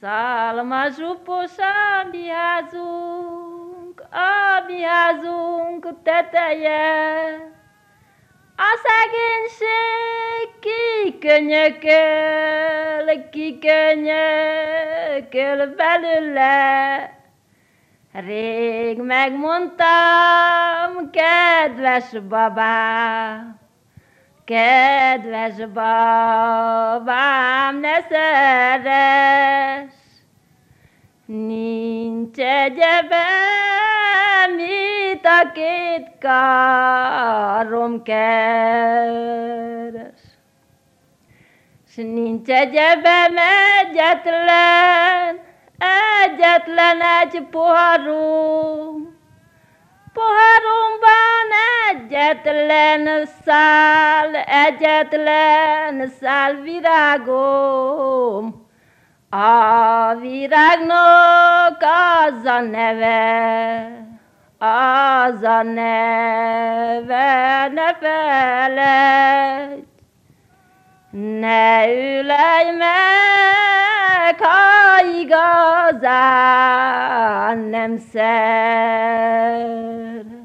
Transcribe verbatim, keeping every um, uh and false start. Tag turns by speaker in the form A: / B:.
A: Szálmazsupos a mi házunk, a mi házunk teteje. A szegénység kikönyököl, kikönyököl belőle. Rég megmondtam, kedves babám, kedves babám, ne szeress. Nincs egyebem, mit a két karom keres. S nincs egyebem egyetlen, egyetlen egy poharom. Poharomban egyetlen szál, egyetlen szál virágom. A virágnak az a neve, az a neve, ne feledj. Ne ülej meg, ha igazán nem szeretsz.